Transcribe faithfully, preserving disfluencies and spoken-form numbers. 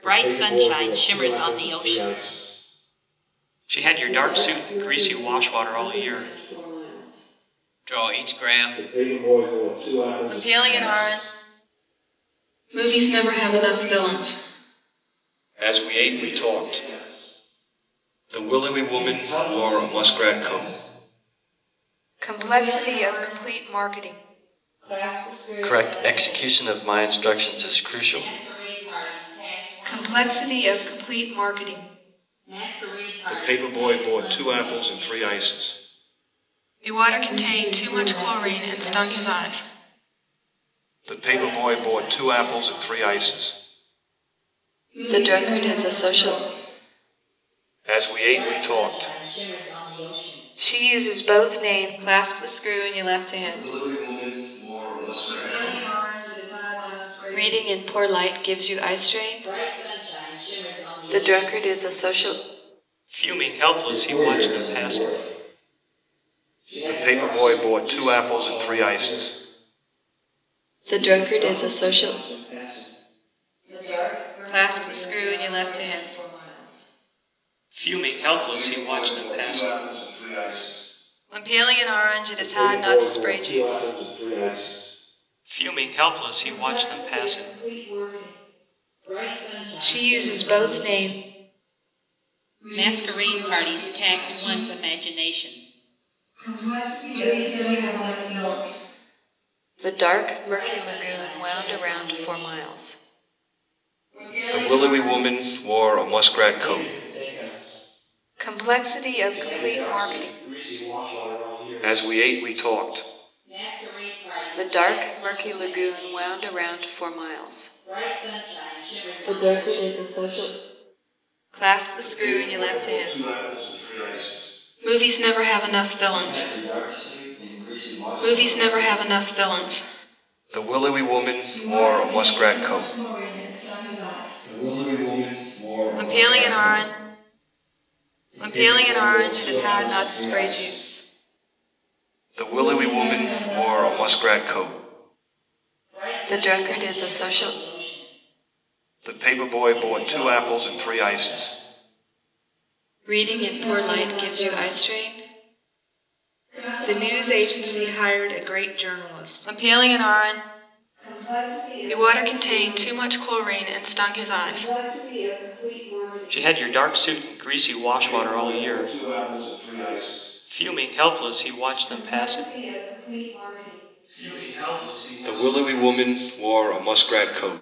Bright sunshine shimmers on the ocean. She had your dark suit and greasy washwater all year. Draw each graph. The paperboy bought two apples. I'm peeling an orange. Movies never have enough villains. As we ate, we talked. The willowy woman wore a muskrat coat. Complexity of complete marketing. Correct execution of my instructions is crucial. Complexity of complete marketing. The paperboy bought two apples and three ices. The water contained too much chlorine and stung his eyes. The paperboy bought two apples and three ices. The drunkard is a social. As we ate, we talked. She uses both names. Clasp the screw in your left hand. The willowy woman wore a muskrat coat. Reading in poor light gives you eye strain. The drunkard is a social. Fuming helpless, he watched them passing. The paperboy bought two apples and three ices. The drunkard is a social. Clasp the screw in your left hand. Fuming helpless, he watched them Two passing. apples and three ices. When peeling an orange, it The is hard not to paperboy spray bought two juice. apples and three ices. Fuming helpless, he watched them passing. She uses both names. Masquerade parties tax one's imagination. The dark, murky lagoon wound around for miles. The willowy woman wore a muskrat coat. Complexity of complete marketing. As we ate, we talked. The dark, murky lagoon wound around for miles. The drunkard is a social. Clasp the screw in your left hand. Two apples and three ices. Movies never have enough villains. Movies never have enough villains. The willowy woman wore a muskrat coat. The willowy woman wore a When peeling an muskrat orange, coat. when peeling an orange, it is hard not to spray juice. The willowy woman wore a muskrat coat. The drunkard is a social. The paperboy bought two apples and three ices. Reading in poor light gives you eye strain. The news agency hired a great journalist. When peeling an orange, the water contained too much chlorine and stung his eyes. She had your dark suit and greasy washwater all year. Two apples and three ices. Fuming helpless, he watched them passing. Fuming helpless, he The willowy woman wore a muskrat coat.